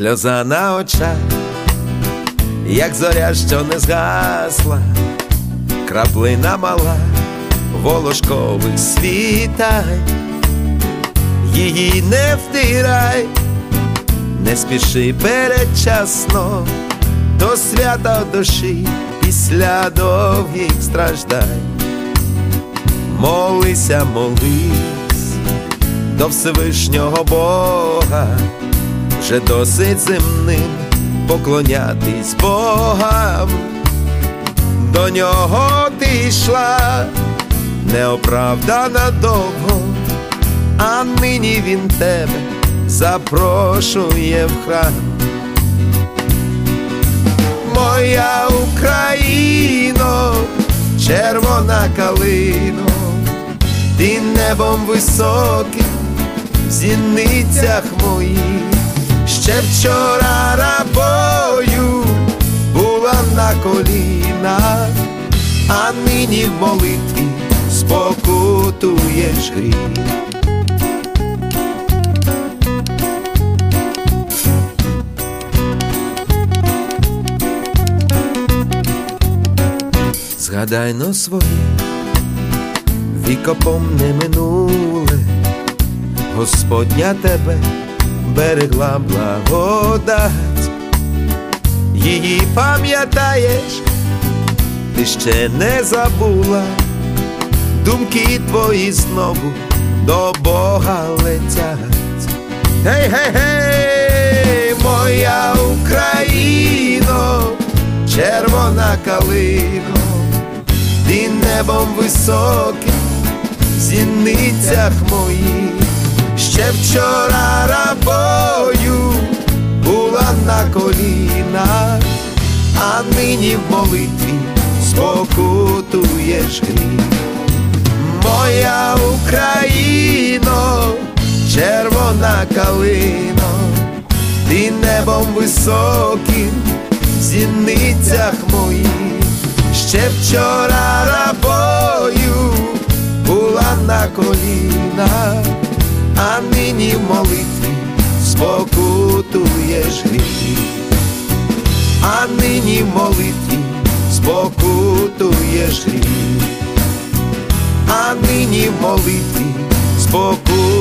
сльоза на очах, як зоря, що не згасла, краплина мала волошкових світай. Її не втирай, не спіши передчасно до свята душі після довгих страждань. Молися, молись до Всевишнього Бога, вже досить земним поклонятись Богам. До нього ти йшла неоправдано довго, а нині він тебе запрошує в храм. Моя Україно, червона калино, ти небом високим в зіницях моїх. Ще вчора рабою була на колінах, а нині в молитві спокутуєш гріх. Згадай но своє вікопом не минуле, Господня тебе берегла благодать. Її пам'ятаєш, ти ще не забула, думки твої знову до Бога летять. Гей, гей, гей, моя Україно, червона калино, ти небом високим в зіницях моїх. Ще вчора рабою була на колінах, а нині в молитві спокутуєш гріх. Моя Україно, червона калино, ти небом високим в зіницях моїх. Ще вчора рабою була на колінах, а нині в молитві спокутуєш гріх. А нині в молитві спокутуєш гріх. А нині в молитві спокутуєш